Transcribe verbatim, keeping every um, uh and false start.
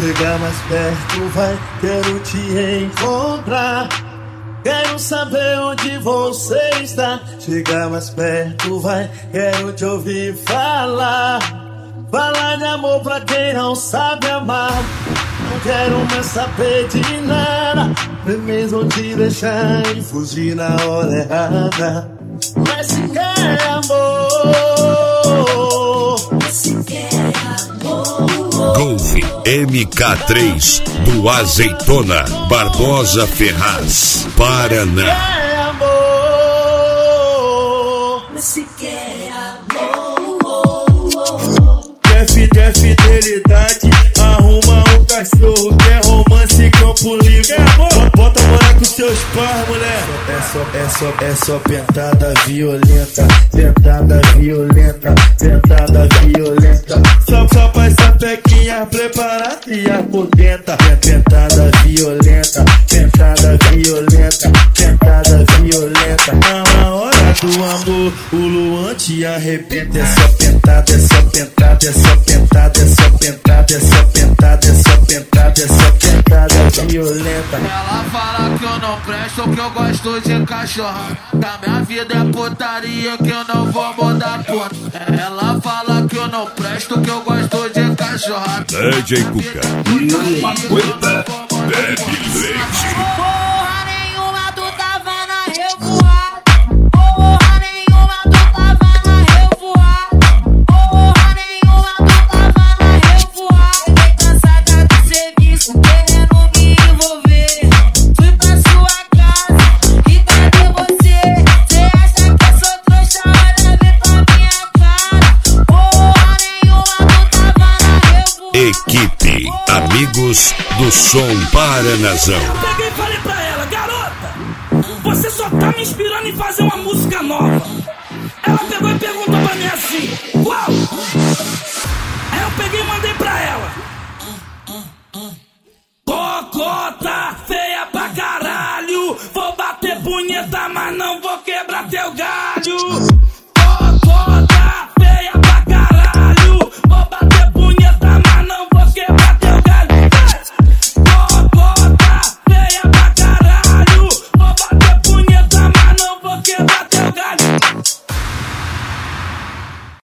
Chega mais perto, vai, quero te encontrar. Quero saber onde você está. Chega mais perto, vai, quero te ouvir falar. Falar de amor pra quem não sabe amar. Não quero mais saber de nada, nem mesmo te deixar e fugir na hora errada. Mas se quer amor, mas se quer amor. Golf M K três do Azeitona, Barbosa Ferraz, Paraná. Quer amor, mas se quer amor. Quer, quer fidelidade, arruma um cachorro. Quer romance, campo livre. Quer amor? Bota a morar com seus pais, mulher. É só, é só, é só pentada violenta. Pentada violenta, pentada violenta. Só, só pra essa pequinha preparada e apodenta. Pentada violenta, pentada violenta, pentada violenta. Na hora do amor, o Luan te arrebenta. É só pentada, é só pentada, é só pentada, é só pentada, é só pentada, é só pentada, é só pentada violenta. Ela fala que eu não presto, que eu gosto de cachorro. Da minha vida é putaria, que eu não vou mudar ponto. Ela fala que eu não presto, que eu gosto de cachorro. D J Cuca. Uma coisa, bebe leite. Porra nenhuma, tu tava na revoada. Porra nenhuma, tu tava na revoada. Porra nenhuma, tu tava na revoada. Fiquei cansada do serviço, querendo me envolver. Fui pra sua casa e cadê você? Cê acha que eu sou trouxa? Olha bem pra minha cara. Porra nenhuma, tu tava na revoada. Equipe Amigos do Som Paranazão. Eu peguei e falei pra ela: garota, você só tá me inspirando em fazer uma música nova. Ela pegou e perguntou pra mim assim: qual? Aí eu peguei e mandei